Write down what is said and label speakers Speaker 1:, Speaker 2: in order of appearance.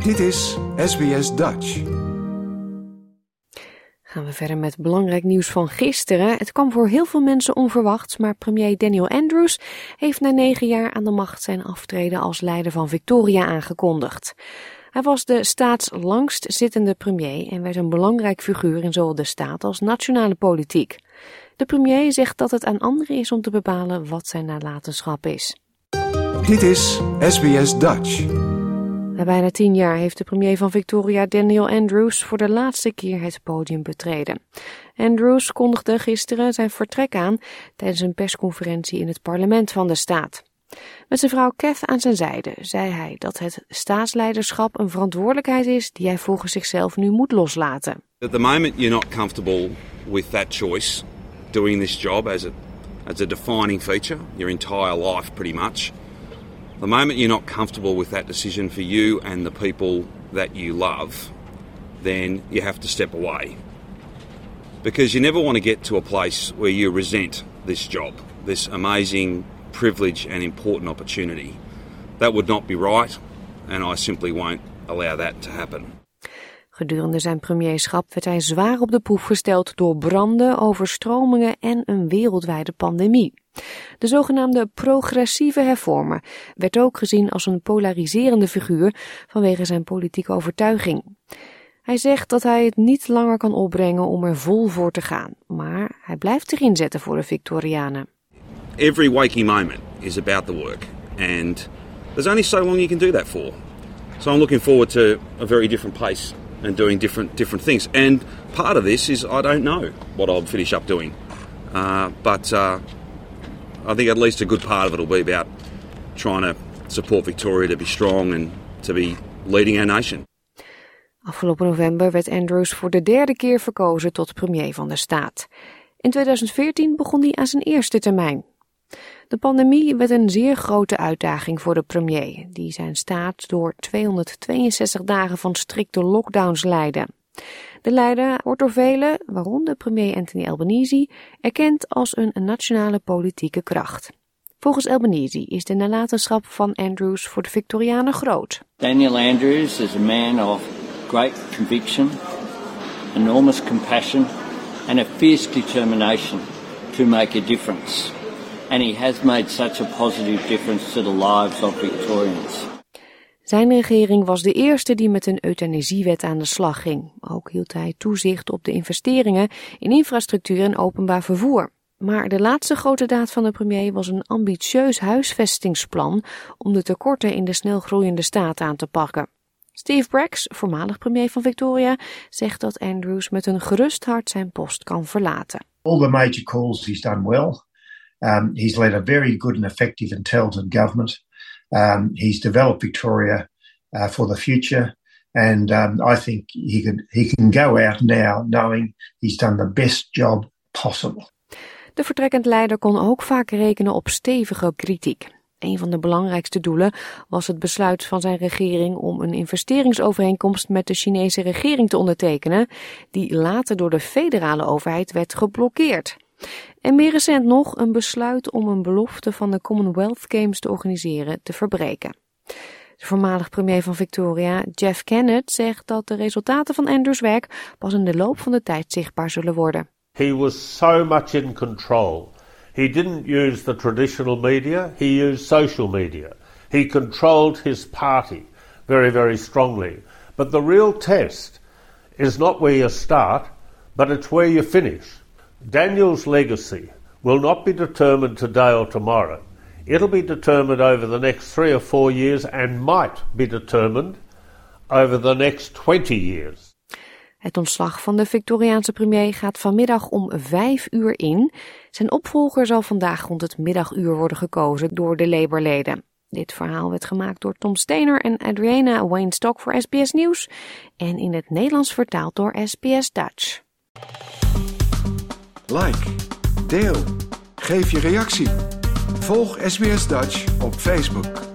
Speaker 1: Dit is SBS Dutch.
Speaker 2: Gaan we verder met belangrijk nieuws van gisteren. Het kwam voor heel veel mensen onverwachts, maar premier Daniel Andrews heeft na 9 jaar aan de macht zijn aftreden als leider van Victoria aangekondigd. Hij was de staatslangst zittende premier en werd een belangrijk figuur in zowel de staat als nationale politiek. De premier zegt dat het aan anderen is om te bepalen wat zijn nalatenschap is.
Speaker 1: Dit is SBS Dutch.
Speaker 2: Na bijna 10 jaar heeft de premier van Victoria, Daniel Andrews, voor de laatste keer het podium betreden. Andrews kondigde gisteren zijn vertrek aan tijdens een persconferentie in het parlement van de staat. Met zijn vrouw Kath aan zijn zijde zei hij dat het staatsleiderschap een verantwoordelijkheid is die hij volgens zichzelf nu moet loslaten.
Speaker 3: At the moment you're not comfortable with that choice, doing this job as a defining feature, your entire life pretty much. The moment you're not comfortable with that decision for you and the people that you love, then you have to step away. Because you never want to get to a place where you resent this job, this amazing privilege and important opportunity. That would not be right, and I simply won't allow that to happen.
Speaker 2: Gedurende zijn premierschap werd hij zwaar op de proef gesteld door branden, overstromingen en een wereldwijde pandemie. De zogenaamde progressieve hervormer werd ook gezien als een polariserende figuur vanwege zijn politieke overtuiging. Hij zegt dat hij het niet langer kan opbrengen om er vol voor te gaan, maar hij blijft zich inzetten voor de Victorianen.
Speaker 3: Every waking moment is about the work, and there's only so long you can do that for. So I'm looking forward to a very different pace and doing different things. And part of this is I don't know what I'll finish up doing, but I think at least a good part of it will be about trying to support Victoria to be strong and to be leading our nation.
Speaker 2: Afgelopen november werd Andrews voor de 3e keer verkozen tot premier van de staat. In 2014 begon hij aan zijn eerste termijn. De pandemie werd een zeer grote uitdaging voor de premier, die zijn staat door 262 dagen van strikte lockdowns leidde. De leider wordt door velen, waaronder premier Anthony Albanese, erkend als een nationale politieke kracht. Volgens Albanese is de nalatenschap van Andrews voor de Victorianen groot.
Speaker 4: Daniel Andrews is a man of great conviction, enormous compassion and a fierce determination to make a difference. And he has made such a positive difference to the lives of Victorians.
Speaker 2: Zijn regering was de eerste die met een euthanasiewet aan de slag ging. Ook hield hij toezicht op de investeringen in infrastructuur en openbaar vervoer. Maar de laatste grote daad van de premier was een ambitieus huisvestingsplan om de tekorten in de snel groeiende staat aan te pakken. Steve Bracks, voormalig premier van Victoria, zegt dat Andrews met een gerust hart zijn post kan verlaten.
Speaker 5: All the major calls he's done well. He's led a very good and effective and talented government. He's developed Victoria for the future, and I think he can go out now knowing he's done the best job possible.
Speaker 2: De vertrekkend leider kon ook vaak rekenen op stevige kritiek. Een van de belangrijkste doelen was het besluit van zijn regering om een investeringsovereenkomst met de Chinese regering te ondertekenen, die later door de federale overheid werd geblokkeerd. En meer recent nog een besluit om een belofte van de Commonwealth Games te organiseren te verbreken. De voormalig premier van Victoria, Jeff Kennett, zegt dat de resultaten van Andrews' werk pas in de loop van de tijd zichtbaar zullen worden.
Speaker 6: He was so much in control. He didn't use the traditional media, he used social media. He controlled his party very, very strongly. But the real test is not where you start, but it's where you finish. Daniel's legacy will not be determined today or tomorrow. It'll be determined over the next 3 or 4 years and might be determined over the next 20 years.
Speaker 2: Het ontslag van de Victoriaanse premier gaat vanmiddag om 5 uur in. Zijn opvolger zal vandaag rond het middaguur worden gekozen door de Labour-leden. Dit verhaal werd gemaakt door Tom Steiner en Adriana Weinstock voor SBS Nieuws en in het Nederlands vertaald door SBS Dutch.
Speaker 1: Like, deel, geef je reactie. Volg SBS Dutch op Facebook.